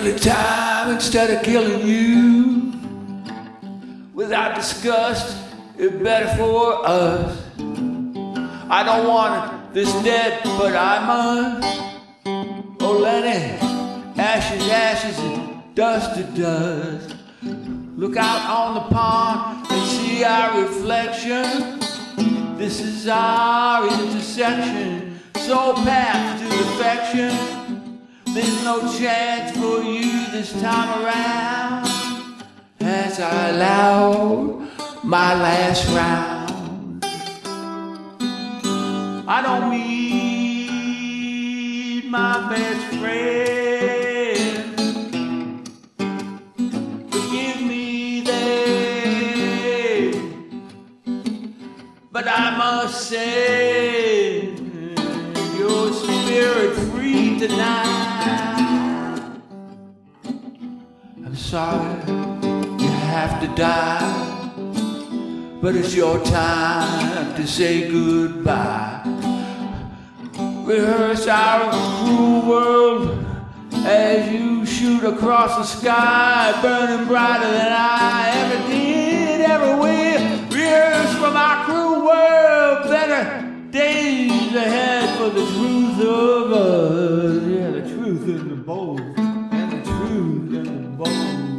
killing time instead of killing you. Without disgust, it's better for us. I don't want this dead, but I must. Oh, Lenny, ashes, ashes, and dust to dust. Look out on the pond and see our reflection. This is our intersection, soul path to affection. There's no chance for you this time around. As I allow my last round, I don't meet my best friend. Forgive me there, but I must set your spirit free tonight. I'm sorry you have to die, but it's your time to say goodbye. Rehearse our cruel world as you shoot across the sky, burning brighter than I ever did, ever will. Rehearse from our cruel world, better days ahead for the truth of us. Yeah, the truth in the bowl, and the truth in the bowl.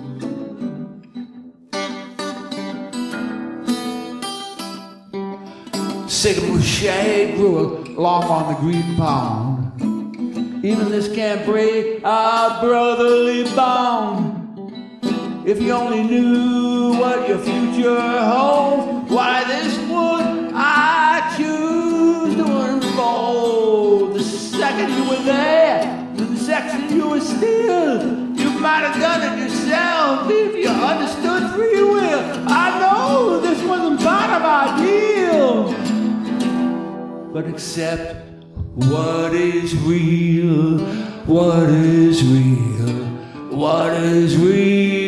Sycamore shade grew along on the green pond. Even this can't break our brotherly bond. If you only knew what your future holds, why this would I choose to unfold. The second you were there, the second you were still, you might have done it yourself if you understood free will. I know this wasn't part of our deal, but accept what is real, what is real, what is real.